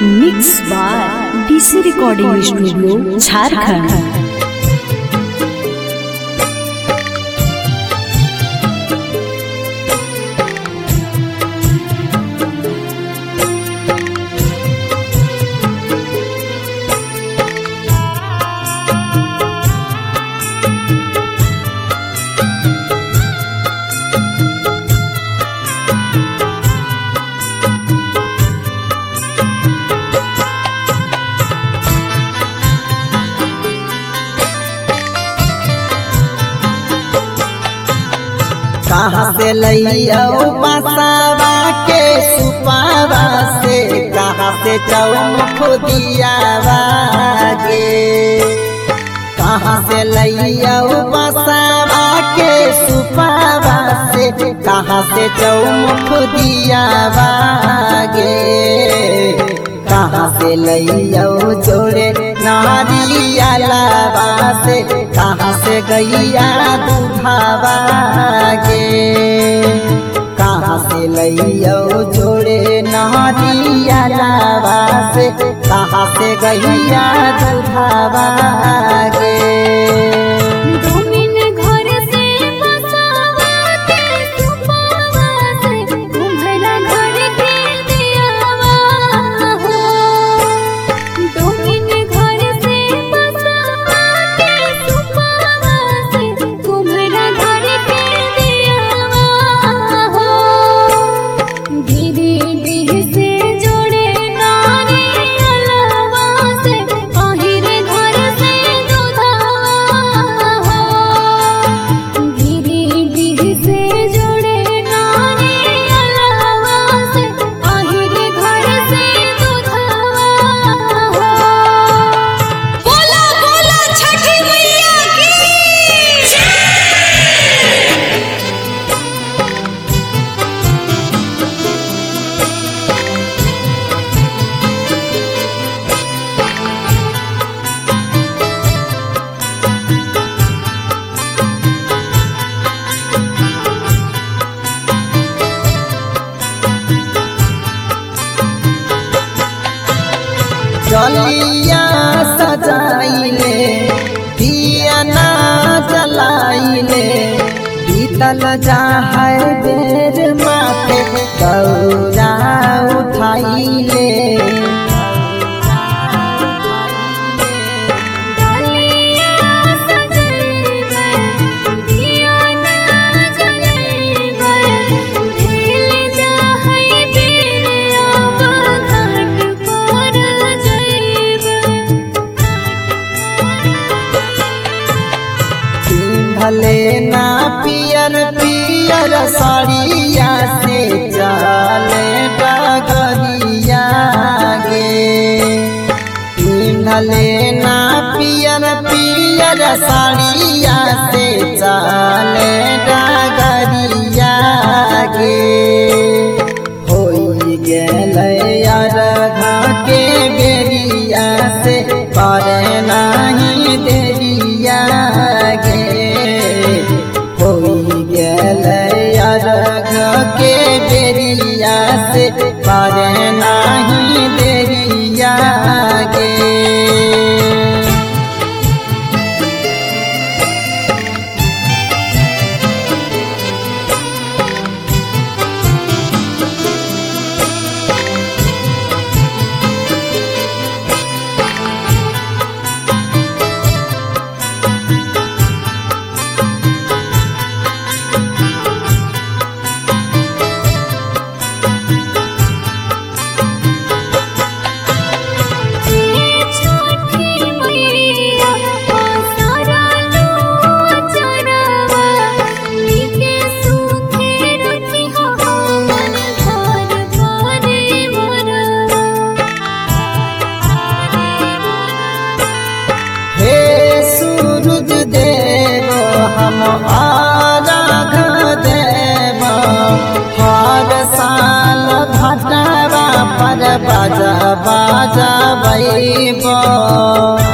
Mix by DC recording studio Jharkhand. कहाँ से लइयो बसावा के सुपावा से, कहाँ से चौमुख दियावा गे। कहाँ से लइयो बसावा के सुपावा से, कहाँ से चौमुख दियावा गे। कहाँ से लइयो जोड़े नारियलवा से, कहाँ से गैया दूधावा गे। कहाँ से लइयो जोड़े नारियलवा से, कहाँ से गैया दूधावा गे। डलिया सजाइले दिया ना जलाइले, बीतल जाए बेर माथे दौरा उठाइले। लेना पियर पियर साड़िया से चले डगरिया गे। लेना पियर पियर साड़िया से चले डगरिया गे। होई गेलै अरघा के बेरिया से, करे नहीं देरिया गे। के बेरिया से करे नहीं देरिया गे। बाजा बाजा बैबो।